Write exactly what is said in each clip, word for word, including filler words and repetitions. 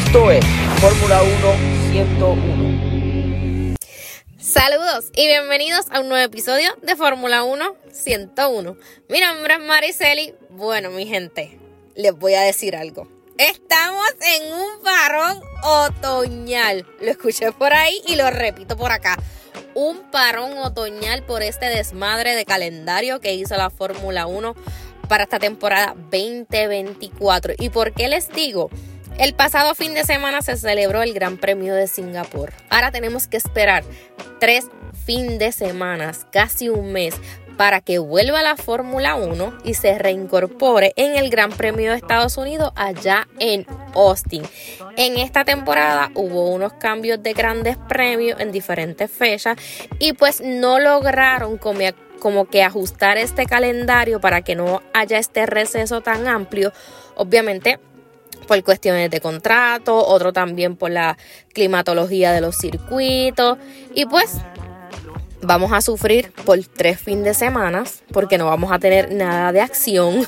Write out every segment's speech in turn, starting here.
Esto es Fórmula uno ciento uno. Saludos y bienvenidos a un nuevo episodio de Fórmula uno ciento uno. Mi nombre es Mariceli. Bueno, mi gente, les voy a decir algo. Estamos en un parón otoñal. Lo escuché por ahí y lo repito por acá. Un parón otoñal por este desmadre de calendario que hizo la Fórmula uno para esta temporada veinte veinticuatro. ¿Y por qué les digo? El pasado fin de semana se celebró el Gran Premio de Singapur. Ahora tenemos que esperar tres fin de semana, casi un mes, para que vuelva la Fórmula uno y se reincorpore en el Gran Premio de Estados Unidos allá en Austin. En esta temporada hubo unos cambios de grandes premios en diferentes fechas y pues no lograron como, como que ajustar este calendario para que no haya este receso tan amplio. Obviamente por cuestiones de contrato, otro también por la climatología de los circuitos y pues vamos a sufrir por tres fines de semana porque no vamos a tener nada de acción.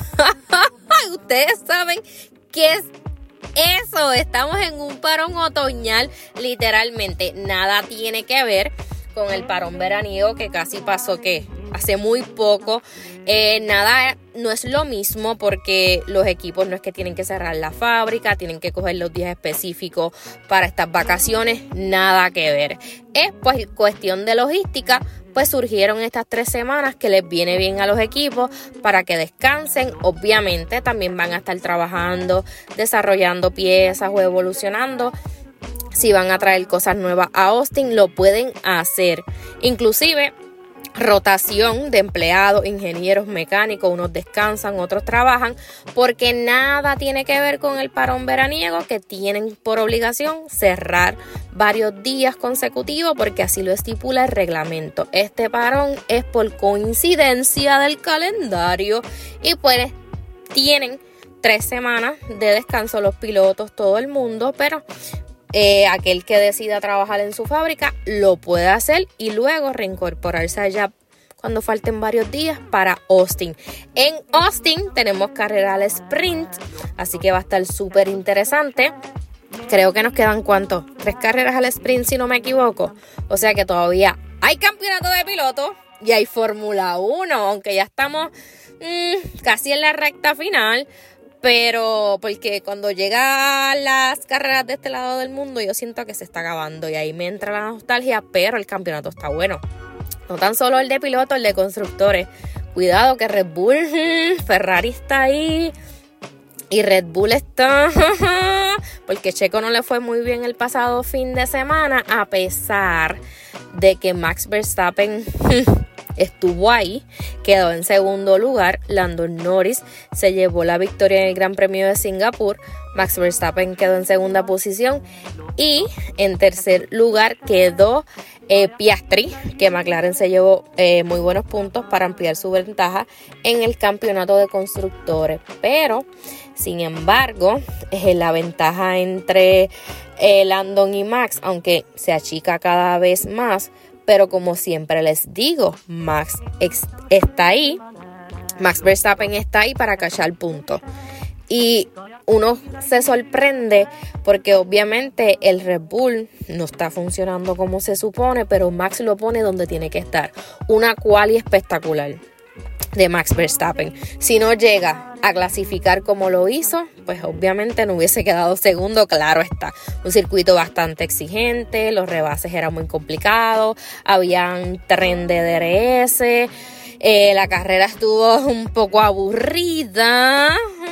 Ustedes saben qué es eso. Estamos en un parón otoñal. Literalmente nada tiene que ver con el parón veraniego que casi pasó que hace muy poco. Eh, nada, no es lo mismo porque los equipos no es que tienen que cerrar la fábrica, tienen que coger los días específicos para estas vacaciones, nada que ver. Es pues cuestión de logística, pues surgieron estas tres semanas que les viene bien a los equipos para que descansen. Obviamente también van a estar trabajando, desarrollando piezas o evolucionando. Si van a traer cosas nuevas a Austin, lo pueden hacer. Inclusive rotación de empleados, ingenieros, mecánicos, unos descansan, otros trabajan, porque nada tiene que ver con el parón veraniego que tienen por obligación cerrar varios días consecutivos porque así lo estipula el reglamento. Este parón es por coincidencia del calendario y pues tienen tres semanas de descanso los pilotos, todo el mundo, pero Eh, aquel que decida trabajar en su fábrica lo puede hacer y luego reincorporarse allá cuando falten varios días para Austin. En Austin tenemos carrera al sprint, así que va a estar súper interesante. Creo que nos quedan ¿cuántos? Tres carreras al sprint si no me equivoco. O sea que todavía hay campeonato de pilotos y hay Fórmula uno, aunque ya estamos mmm, casi en la recta final. Pero porque cuando llegan las carreras de este lado del mundo yo siento que se está acabando y ahí me entra la nostalgia, pero el campeonato está bueno. No tan solo el de pilotos, el de constructores. Cuidado que Red Bull, Ferrari está ahí y Red Bull está porque Checo no le fue muy bien el pasado fin de semana a pesar de que Max Verstappen estuvo ahí, quedó en segundo lugar. Lando Norris se llevó la victoria en el Gran Premio de Singapur. Max Verstappen quedó en segunda posición y en tercer lugar quedó eh, Piastri, que McLaren se llevó eh, muy buenos puntos para ampliar su ventaja en el campeonato de constructores. Pero, sin embargo, eh, la ventaja entre eh, Landon y Max, aunque se achica cada vez más, pero como siempre les digo, Max ex- está ahí, Max Verstappen está ahí para cachar puntos. Y uno se sorprende porque obviamente el Red Bull no está funcionando como se supone, pero Max lo pone donde tiene que estar. Una quali espectacular de Max Verstappen. Si no llega a clasificar como lo hizo, pues obviamente no hubiese quedado segundo, claro está. Un circuito bastante exigente, los rebases eran muy complicados, habían tren de D R S, eh, la carrera estuvo un poco aburrida,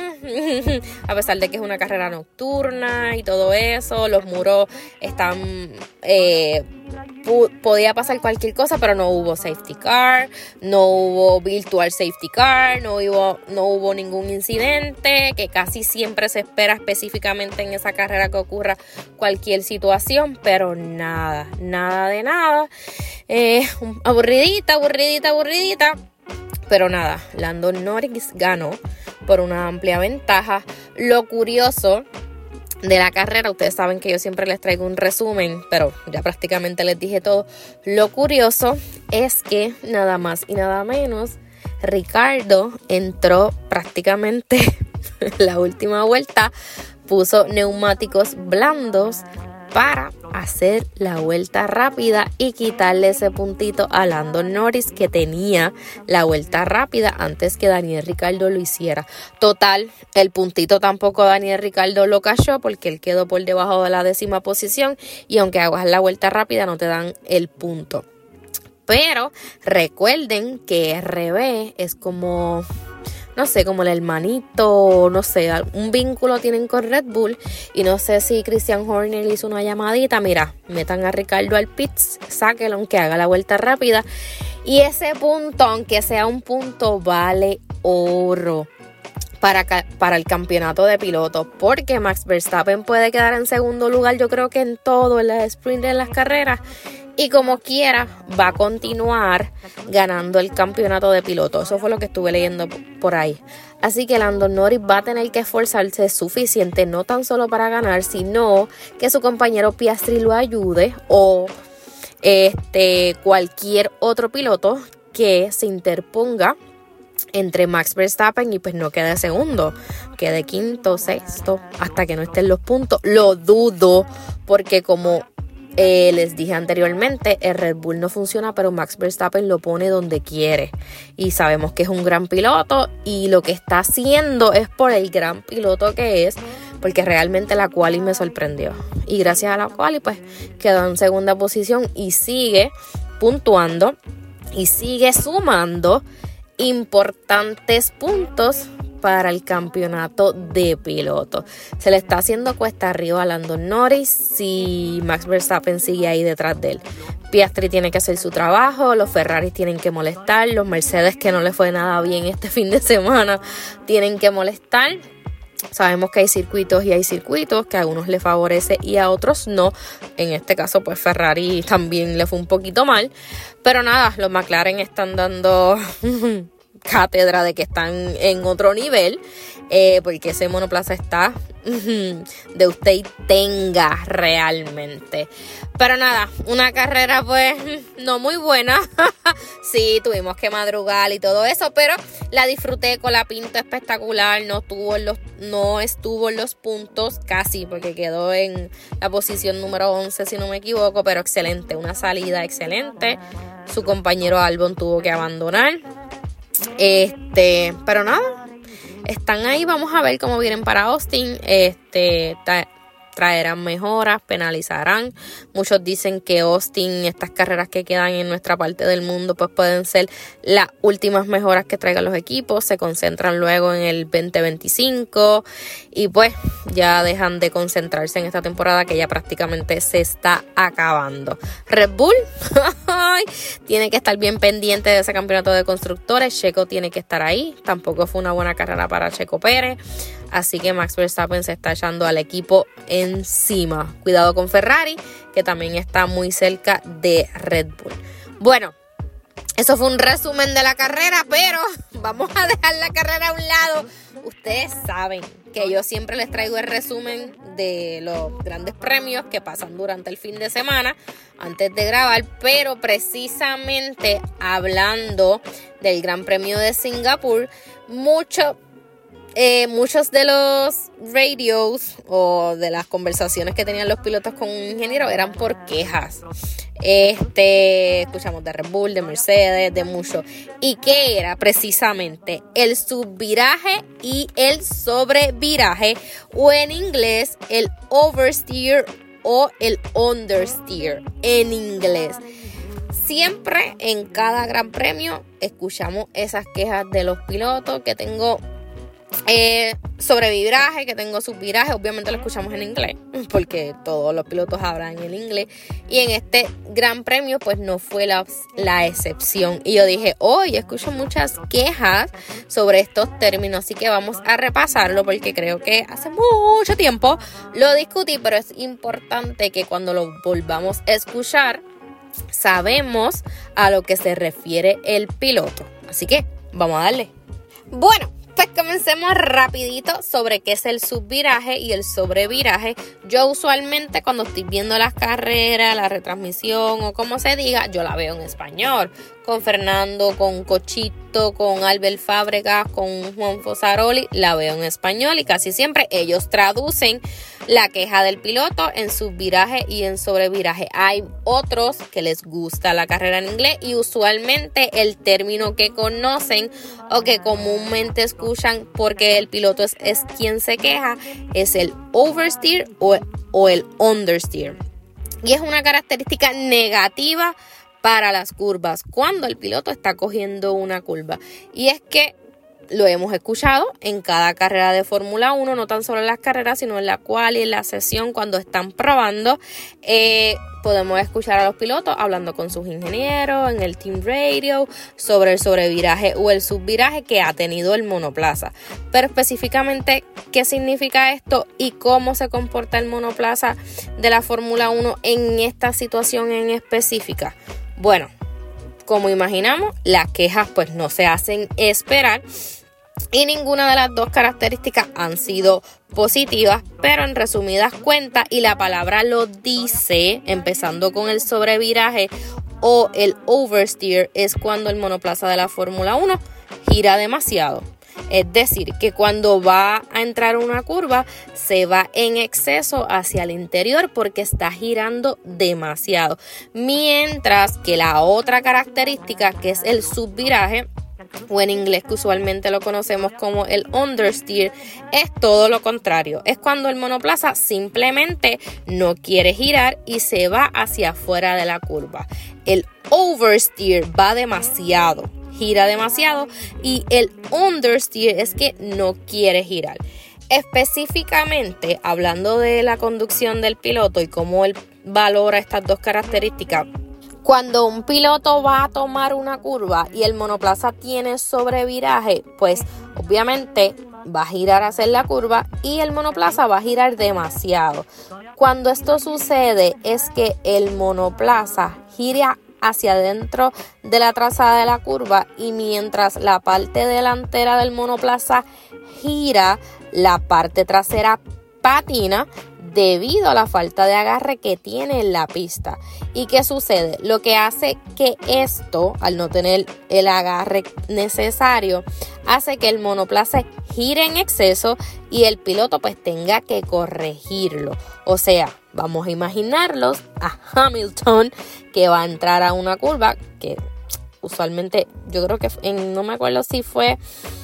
a pesar de que es una carrera nocturna y todo eso, los muros están... Eh, podía pasar cualquier cosa, pero no hubo safety car, no hubo virtual safety car, no hubo, no hubo ningún incidente, que casi siempre se espera específicamente en esa carrera que ocurra cualquier situación, pero nada, nada de nada, eh, aburridita, aburridita, aburridita, pero nada, Lando Norris ganó por una amplia ventaja. Lo curioso de la carrera, ustedes saben que yo siempre les traigo un resumen, pero ya prácticamente les dije todo. Lo curioso es que nada más y nada menos, Ricardo entró prácticamente la última vuelta puso neumáticos blandos para hacer la vuelta rápida y quitarle ese puntito a Lando Norris, que tenía la vuelta rápida antes que Daniel Ricciardo lo hiciera. Total, el puntito tampoco Daniel Ricciardo lo cayó porque él quedó por debajo de la décima posición y aunque hagas la vuelta rápida no te dan el punto. Pero recuerden que R B es como, no sé, como el hermanito, no sé, un vínculo tienen con Red Bull. Y no sé si Christian Horner hizo una llamadita. Mira, metan a Ricciardo al pits, sáquenlo aunque haga la vuelta rápida. Y ese punto, aunque sea un punto, vale oro para, para el campeonato de pilotos. Porque Max Verstappen puede quedar en segundo lugar, yo creo que en todo, en la sprint, en las carreras. Y como quiera, va a continuar ganando el campeonato de pilotos. Eso fue lo que estuve leyendo por ahí. Así que Lando Norris va a tener que esforzarse suficiente, no tan solo para ganar, sino que su compañero Piastri lo ayude o este cualquier otro piloto que se interponga entre Max Verstappen y pues no quede segundo, quede quinto, sexto, hasta que no estén los puntos. Lo dudo, porque como Eh, les dije anteriormente, el Red Bull no funciona, pero Max Verstappen lo pone donde quiere y sabemos que es un gran piloto y lo que está haciendo es por el gran piloto que es, porque realmente la quali me sorprendió y gracias a la quali pues quedó en segunda posición y sigue puntuando y sigue sumando importantes puntos para el campeonato de pilotos. Se le está haciendo cuesta arriba a Lando Norris si Max Verstappen sigue ahí detrás de él. Piastri tiene que hacer su trabajo, los Ferraris tienen que molestar, los Mercedes, que no les fue nada bien este fin de semana, tienen que molestar. Sabemos que hay circuitos y hay circuitos que a unos les favorece y a otros no. En este caso, pues Ferrari también le fue un poquito mal. Pero nada, los McLaren están dando cátedra de que están en otro nivel, eh, porque ese monoplaza está de usted y tenga realmente. Pero nada, una carrera pues no muy buena. Sí, tuvimos que madrugar y todo eso, pero la disfruté con la pinta espectacular. No estuvo en los, no estuvo en los puntos casi, porque quedó en la posición número once si no me equivoco, pero excelente, una salida excelente. Su compañero Albon tuvo que abandonar. Este, pero nada, están ahí, vamos a ver cómo vienen para Austin. Este, ta- traerán mejoras, penalizarán. Muchos dicen que Austin, estas carreras que quedan en nuestra parte del mundo, pues pueden ser las últimas mejoras que traigan los equipos. Se concentran luego en el veinte veinticinco y pues ya dejan de concentrarse en esta temporada que ya prácticamente se está acabando. Red Bull tiene que estar bien pendiente de ese campeonato de constructores. Checo tiene que estar ahí. Tampoco fue una buena carrera para Checo Pérez. Así que Max Verstappen se está echando al equipo encima. Cuidado con Ferrari, que también está muy cerca de Red Bull. Bueno, eso fue un resumen de la carrera, pero vamos a dejar la carrera a un lado. Ustedes saben que yo siempre les traigo el resumen de los grandes premios que pasan durante el fin de semana antes de grabar, pero precisamente hablando del Gran Premio de Singapur, mucho Eh, muchos de los radios o de las conversaciones que tenían los pilotos con un ingeniero eran por quejas. Este, escuchamos de Red Bull, de Mercedes, de muchos. ¿Y qué era? Precisamente el subviraje y el sobreviraje, o en inglés el oversteer o el understeer en inglés. Siempre en cada gran premio escuchamos esas quejas de los pilotos, que tengo Eh, sobre viraje, que tengo subviraje. Obviamente lo escuchamos en inglés porque todos los pilotos hablan en inglés, y en este gran premio pues no fue la, la excepción. Y yo dije, hoy oh, escucho muchas quejas sobre estos términos, así que vamos a repasarlo porque creo que hace mucho tiempo lo discutí, pero es importante que cuando lo volvamos a escuchar sabemos a lo que se refiere el piloto. Así que vamos a darle. Bueno, Pues comencemos rapidito sobre qué es el subviraje y el sobreviraje. Yo usualmente cuando estoy viendo las carreras, la retransmisión o como se diga, yo la veo en español. Con Fernando, con Cochito, con Albert Fábregas, con Juan Fosaroli, la veo en español y casi siempre ellos traducen la queja del piloto en subviraje y en sobreviraje. Hay otros que les gusta la carrera en inglés y usualmente el término que conocen o que comúnmente escuchan porque el piloto es, es quien se queja es el oversteer o, o el understeer. Y es una característica negativa para las curvas, cuando el piloto está cogiendo una curva. Y es que lo hemos escuchado en cada carrera de Fórmula uno, no tan solo en las carreras, sino en la cual y en la sesión cuando están probando. Eh, podemos escuchar a los pilotos hablando con sus ingenieros en el team radio sobre el sobreviraje o el subviraje que ha tenido el monoplaza. Pero específicamente, ¿qué significa esto y cómo se comporta el monoplaza de la Fórmula uno en esta situación en específica? Bueno, como imaginamos, las quejas pues no se hacen esperar y ninguna de las dos características han sido positivas, pero en resumidas cuentas, y la palabra lo dice, empezando con el sobreviraje o el oversteer, es cuando el monoplaza de la Fórmula uno gira demasiado. Es decir, que cuando va a entrar una curva se va en exceso hacia el interior porque está girando demasiado. Mientras que la otra característica, que es el subviraje, o en inglés que usualmente lo conocemos como el understeer, es todo lo contrario. Es cuando el monoplaza simplemente no quiere girar y se va hacia afuera de la curva. El oversteer va demasiado, gira demasiado, y el understeer es que no quiere girar. Específicamente, hablando de la conducción del piloto y cómo él valora estas dos características, cuando un piloto va a tomar una curva y el monoplaza tiene sobreviraje, pues obviamente va a girar hacia la curva y el monoplaza va a girar demasiado. Cuando esto sucede es que el monoplaza gira hacia adentro de la trazada de la curva y mientras la parte delantera del monoplaza gira, la parte trasera patina debido a la falta de agarre que tiene en la pista. ¿Y qué sucede? Lo que hace que esto, al no tener el agarre necesario, hace que el monoplaza gire en exceso y el piloto pues tenga que corregirlo. O sea, vamos a imaginarlos a Hamilton que va a entrar a una curva que usualmente yo creo que en, no me acuerdo si fue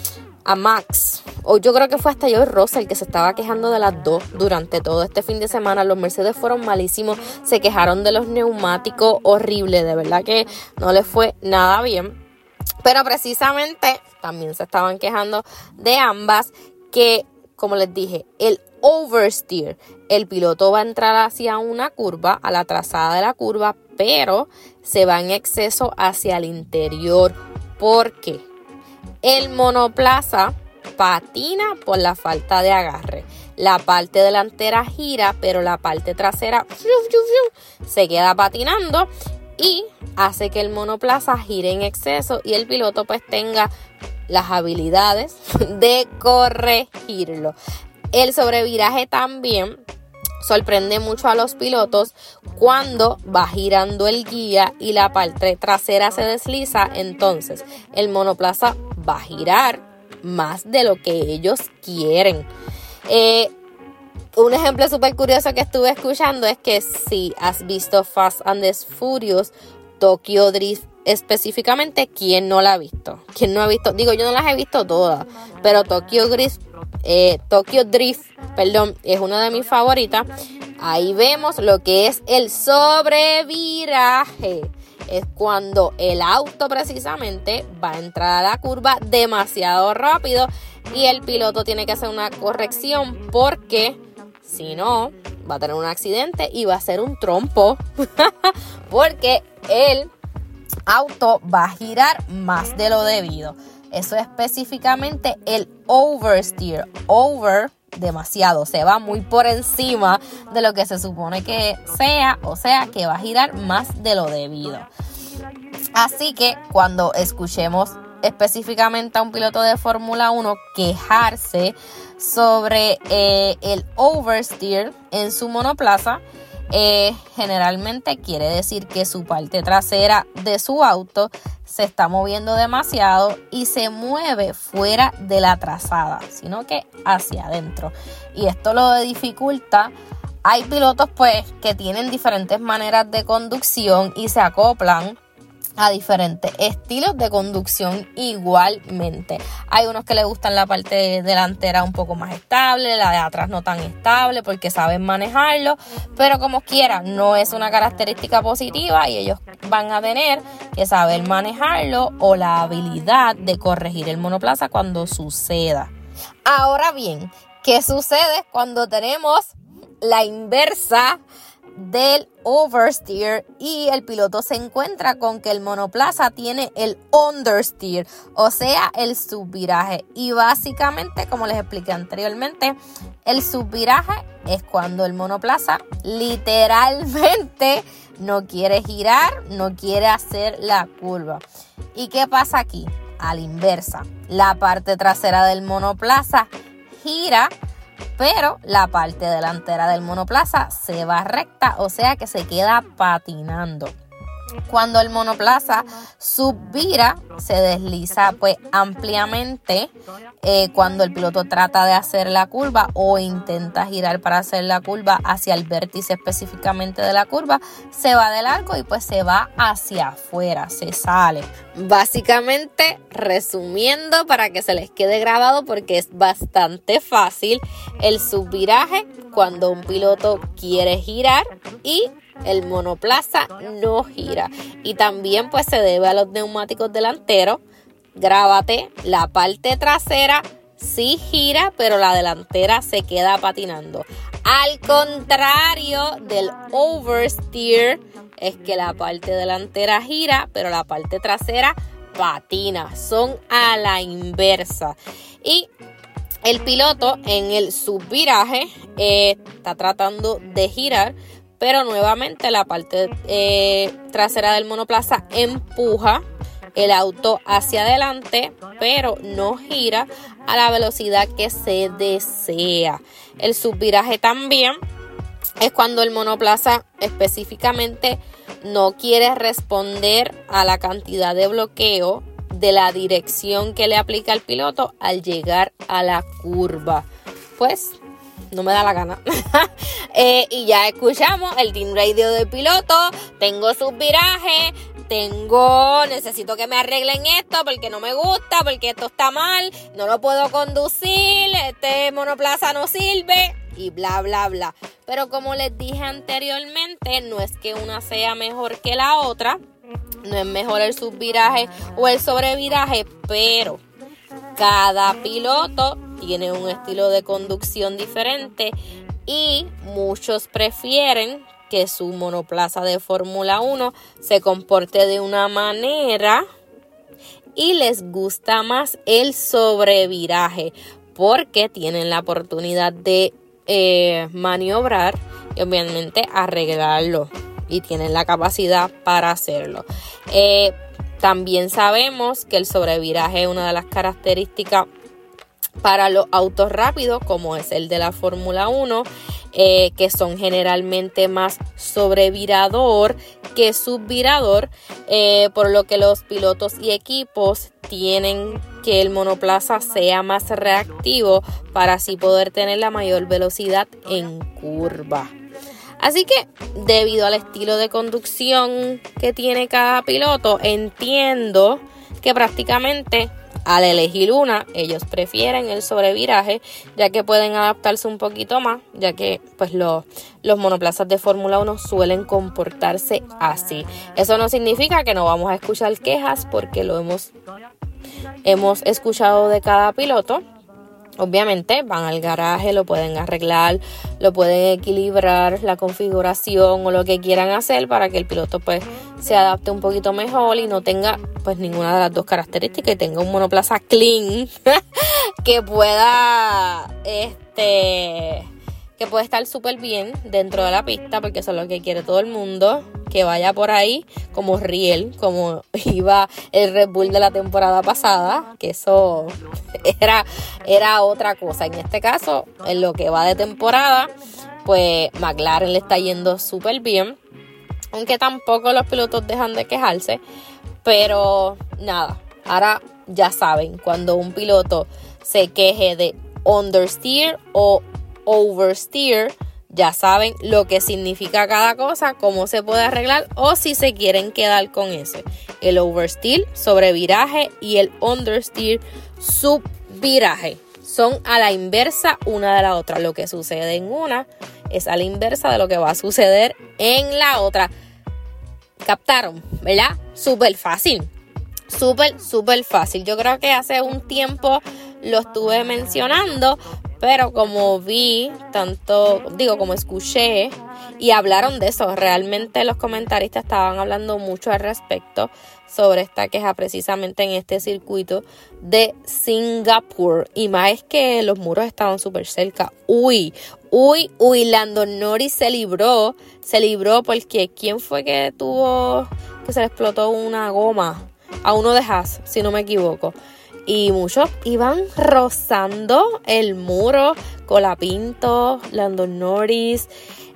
a Max o yo creo que fue hasta George Russell que se estaba quejando de las dos durante todo este fin de semana. Los Mercedes fueron malísimos, se quejaron de los neumáticos, horrible, de verdad que no les fue nada bien. Pero precisamente también se estaban quejando de ambas, que como les dije, el oversteer, el piloto va a entrar hacia una curva, a la trazada de la curva, pero se va en exceso hacia el interior. ¿Por qué? El monoplaza patina por la falta de agarre. La parte delantera gira, pero la parte trasera se queda patinando y hace que el monoplaza gire en exceso y el piloto pues tenga las habilidades de corregirlo. El sobreviraje también sorprende mucho a los pilotos cuando va girando el guía y la parte trasera se desliza. Entonces el monoplaza va a girar más de lo que ellos quieren. Eh, un ejemplo súper curioso que estuve escuchando es que si has visto Fast and the Furious, Tokyo Drift específicamente, ¿quién no la ha visto? ¿Quién no ha visto? Digo, yo no las he visto todas, pero Tokyo Drift, eh, Tokyo Drift, perdón, es una de mis favoritas. Ahí vemos lo que es el sobreviraje. Es cuando el auto precisamente va a entrar a la curva demasiado rápido y el piloto tiene que hacer una corrección porque si no va a tener un accidente y va a ser un trompo porque el auto va a girar más de lo debido. Eso es específicamente el oversteer. Over, demasiado, se va muy por encima de lo que se supone que sea, o sea que va a girar más de lo debido. Así que cuando escuchemos específicamente a un piloto de Fórmula uno quejarse sobre eh, el oversteer en su monoplaza, eh, generalmente quiere decir que su parte trasera de su auto se está moviendo demasiado y se mueve fuera de la trazada, sino que hacia adentro. Y esto lo dificulta. Hay pilotos pues que tienen diferentes maneras de conducción y se acoplan a diferentes estilos de conducción igualmente. Hay unos que les gustan la parte delantera un poco más estable, la de atrás no tan estable porque saben manejarlo, pero como quiera, no es una característica positiva y ellos van a tener que saber manejarlo o la habilidad de corregir el monoplaza cuando suceda. Ahora bien, ¿qué sucede cuando tenemos la inversa del oversteer y el piloto se encuentra con que el monoplaza tiene el understeer, o sea, el subviraje? Y básicamente, como les expliqué anteriormente, el subviraje es cuando el monoplaza literalmente no quiere girar, no quiere hacer la curva. ¿Y qué pasa aquí? A la inversa, la parte trasera del monoplaza gira, pero la parte delantera del monoplaza se va recta, o sea que se queda patinando. Cuando el monoplaza subvira, se desliza pues ampliamente eh, cuando el piloto trata de hacer la curva o intenta girar para hacer la curva hacia el vértice específicamente de la curva, se va del arco y pues se va hacia afuera, se sale. Básicamente, resumiendo para que se les quede grabado porque es bastante fácil, el subviraje cuando un piloto quiere girar y el monoplaza no gira, y también pues se debe a los neumáticos delanteros. Grábate, la parte trasera sí gira, pero la delantera se queda patinando. Al contrario del oversteer, es que la parte delantera gira, pero la parte trasera patina. Son a la inversa. Y el piloto en el subviraje eh, está tratando de girar, pero nuevamente la parte eh, trasera del monoplaza empuja el auto hacia adelante, pero no gira a la velocidad que se desea. El subviraje también es cuando el monoplaza específicamente no quiere responder a la cantidad de bloqueo de la dirección que le aplica el piloto al llegar a la curva. Pues no me da la gana. eh, y ya escuchamos el team radio del piloto. Tengo subviraje, tengo, necesito que me arreglen esto porque no me gusta, porque esto está mal, no lo puedo conducir, este monoplaza no sirve y bla bla bla. Pero como les dije anteriormente, no es que una sea mejor que la otra, no es mejor el subviraje o el sobreviraje, pero cada piloto tiene un estilo de conducción diferente y muchos prefieren que su monoplaza de Fórmula uno se comporte de una manera y les gusta más el sobreviraje porque tienen la oportunidad de eh, maniobrar y obviamente arreglarlo y tienen la capacidad para hacerlo. Eh, también sabemos que el sobreviraje es una de las características para los autos rápidos, como es el de la Fórmula uno, eh, que son generalmente más sobrevirador que subvirador, eh, por lo que los pilotos y equipos tienen que el monoplaza sea más reactivo para así poder tener la mayor velocidad en curva. Así que, debido al estilo de conducción que tiene cada piloto, entiendo que prácticamente al elegir una, ellos prefieren el sobreviraje, ya que pueden adaptarse un poquito más, ya que pues los, los monoplazas de Fórmula uno suelen comportarse así. Eso no significa que no vamos a escuchar quejas, porque lo hemos, hemos escuchado de cada piloto. Obviamente van al garaje, lo pueden arreglar, lo pueden equilibrar, la configuración o lo que quieran hacer para que el piloto pues se adapte un poquito mejor y no tenga pues ninguna de las dos características y tenga un monoplaza clean que pueda este que puede estar súper bien dentro de la pista, porque eso es lo que quiere todo el mundo, que vaya por ahí como riel, como iba el Red Bull de la temporada pasada, que eso era, era otra cosa. En este caso, en lo que va de temporada, pues McLaren le está yendo súper bien, aunque tampoco los pilotos dejan de quejarse, pero nada, ahora ya saben, cuando un piloto se queje de understeer o oversteer, ya saben lo que significa cada cosa, cómo se puede arreglar o si se quieren quedar con eso. El oversteer, sobreviraje, y el understeer, subviraje. Son a la inversa una de la otra. Lo que sucede en una es a la inversa de lo que va a suceder en la otra. ¿Captaron? ¿Verdad? Súper fácil. Súper, súper fácil. Yo creo que hace un tiempo lo estuve mencionando, pero como vi tanto, digo, como escuché y hablaron de eso, realmente los comentaristas estaban hablando mucho al respecto sobre esta queja precisamente en este circuito de Singapur. Y más es que los muros estaban súper cerca. Uy, uy, uy, Lando Norris se libró, se libró porque ¿quién fue que tuvo, que se le explotó una goma? A uno de Haas, si no me equivoco. Y muchos iban rozando el muro. Colapinto, Lando Norris,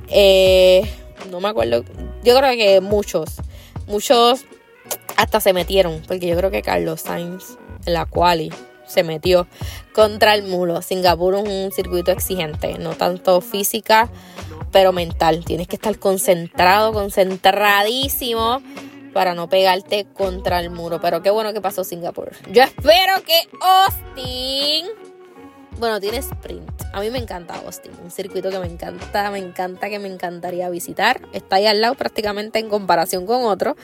eh, no me acuerdo. Yo creo que muchos, muchos hasta se metieron. Porque yo creo que Carlos Sainz en la quali se metió contra el muro. Singapur es un circuito exigente, no tanto física, pero mental. Tienes que estar concentrado, concentradísimo para no pegarte contra el muro. Pero qué bueno que pasó Singapur. Yo espero que Austin, bueno, tiene sprint. A mí me encanta Austin, un circuito que me encanta, me encanta, que me encantaría visitar. Está ahí al lado prácticamente en comparación con otro,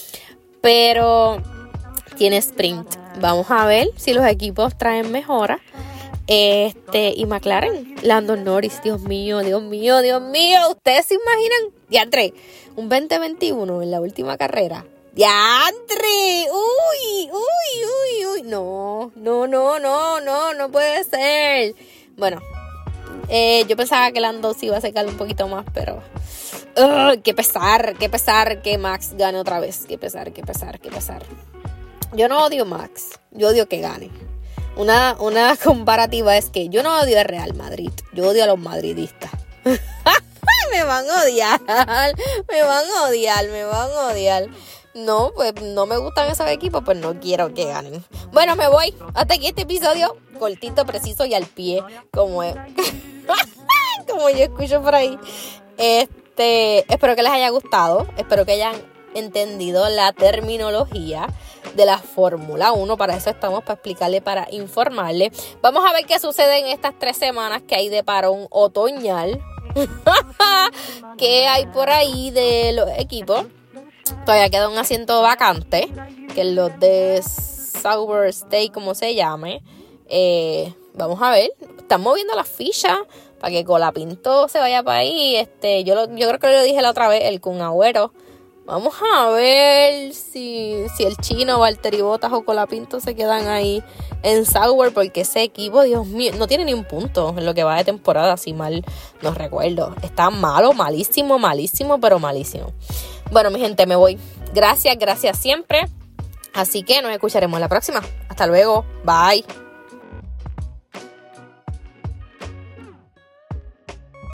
pero tiene sprint. Vamos a ver si los equipos traen mejoras. Este, y McLaren, Lando Norris, Dios mío, Dios mío, Dios mío. ¿Ustedes se imaginan? Diantre, un veinte veintiuno en la última carrera. ¡Diantre! ¡Uy, uy, uy, uy! No, no, no, no, no, no puede ser. Bueno, eh, yo pensaba que Lando sí iba a secar un poquito más, pero ¡uh! ¡Qué pesar, qué pesar que Max gane otra vez! ¡Qué pesar, qué pesar, qué pesar! Yo no odio a Max, yo odio que gane. Una, una comparativa es que yo no odio al Real Madrid, yo odio a los madridistas. Me van a odiar, me van a odiar, me van a odiar. No, pues no me gustan esos equipos, pues no quiero que ganen. Bueno, me voy. Hasta aquí este episodio, cortito, preciso y al pie, como es. Como yo escucho por ahí. Este, espero que les haya gustado, espero que hayan entendido la terminología de la Fórmula uno. Para eso estamos, para explicarle, para informarle. Vamos a ver qué sucede en estas tres semanas que hay de parón otoñal. ¿Qué hay por ahí de los equipos? Todavía queda un asiento vacante, que es los de Sauber State, como se llame. Eh, vamos a ver, están moviendo las fichas para que Colapinto se vaya para ahí. Este, yo, lo, yo creo que lo dije la otra vez, el Kun Agüero. Vamos a ver si, si el chino, Valtteri Bottas o Colapinto se quedan ahí en Sauber, porque ese equipo, Dios mío, no tiene ni un punto en lo que va de temporada, si mal no recuerdo. Está malo, malísimo, malísimo, pero malísimo. Bueno, mi gente, me voy. Gracias, gracias siempre. Así que nos escucharemos la próxima. Hasta luego. Bye.